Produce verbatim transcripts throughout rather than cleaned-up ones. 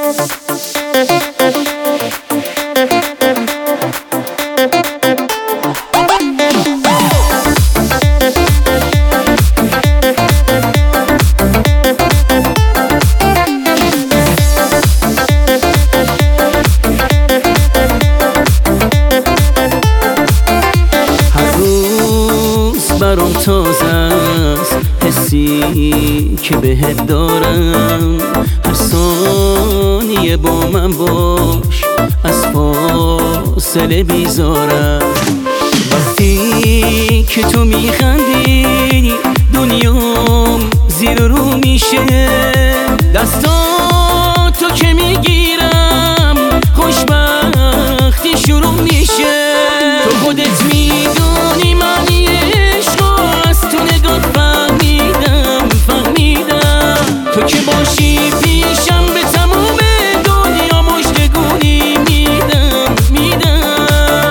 برام تازه است حسی که بهت دارم. هر ثانیه با من باش، از فاصله بیزارم. وقتی که تو میخندی دنیام زیر رو میشه. دستاتو که میگیرم خوشبختی شروع میشه. تو خودت میدونی معنی عشق از تو نگات فهمیدم فهمیدم. تو که باشی پیشم به تموم دنیا مژدگونی میدم میدم.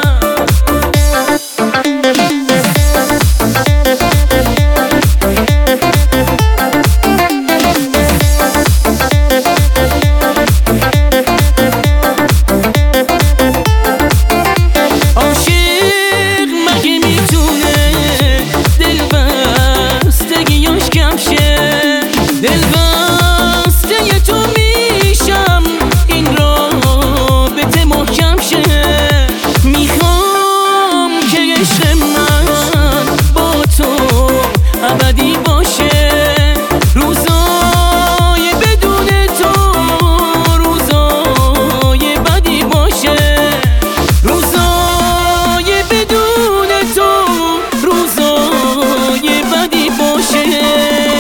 دل بسته تو میشم این رابطه محکم شه. میخوام که عشق من با تو ابدی باشه. روزای بدون تو روزای بدی باشه. روزای بدون تو روزای بدی باشه.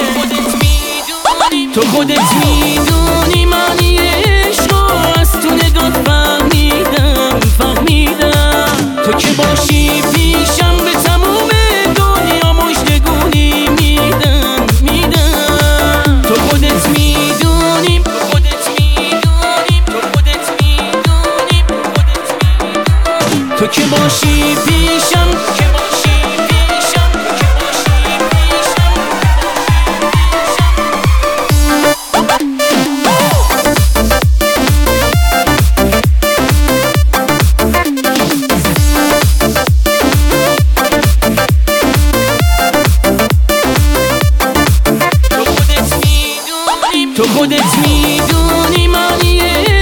تو خودت میدونی معنی عشق از تو نگات فهمیدم فهمیدم. تو که باشی پیشم به تموم دنیا مژدگونی میدم میدم. تو خودت میدونی تو خودت میدونی تو خودت میدونی تو که باشی پیشم که باشی پیشم که باشی پیشم. تو خودت میدونی معنی